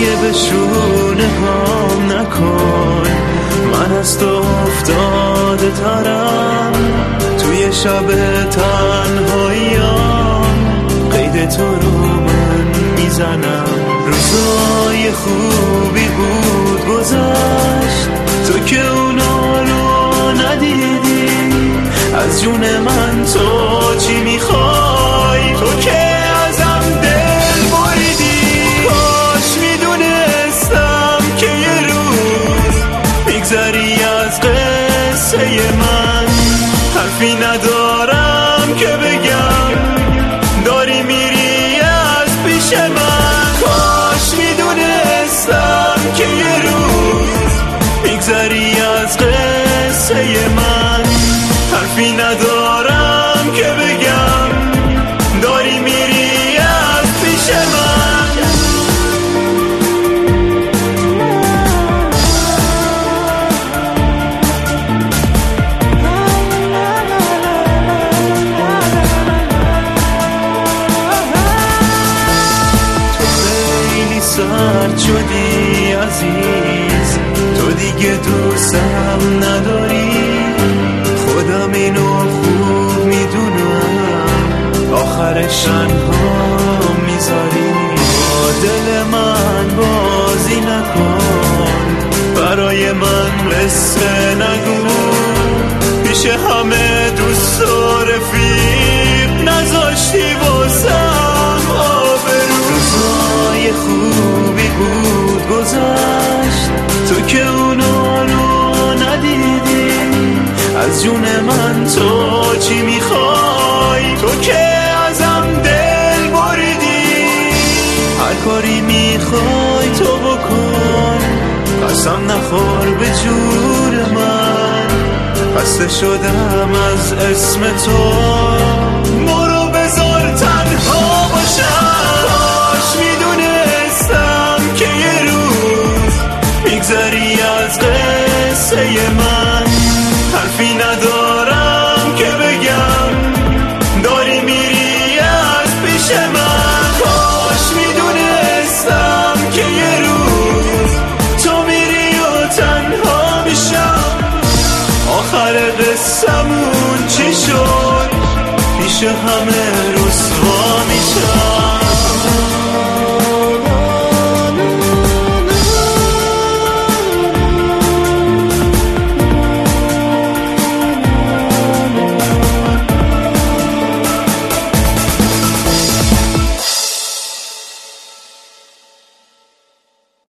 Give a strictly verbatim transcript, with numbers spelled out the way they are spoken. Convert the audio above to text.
دیگه به شونه هم نکن، من از تو افتاده ترم، توی شب تنهاییم قید تو رو من میزنم. روزای خوبی بود گذشت، تو که اونا رو ندیدی، از جون من تو چی میخوای؟ تو که ازم دل بریدی. کاش میدونستم که یه روز میگذری از قصه من، حرفی ندارم که بگم، داری میری از پیش من. کاش میدونستم که یه روز میگذری از قصه من، حرفی ندارم که بگم، داری میری از پیش من. تو خیلی سرد شدی عزیز، تو دیگه دوستم نداری، خودم اینو خوب میدونم، آخرش تنها میذاری. با دل من بازی نکن، برای من قصه نگو، پیش همه دوست و رفیق نذاشتی واسم آبرو. روزای خوبی بود گذشت، تو که اونا رو ندیدی، از جون من تو چی میخوای؟ تو که ازم دل بریدی. هر کاری میخوای تو بکن، قسم نخور به جون من، خسته شدم از اسم تو، برو بذار تنها باشم. کاش میدونستم که یه روز میگذری از قصه من، حرفی ندارم که بگم، داری میری از پیش من. کاش میدونستم که یه روز تو میری و تنها میشم، آخر قصمون چی شد؟ پیش همه رسوا میشم.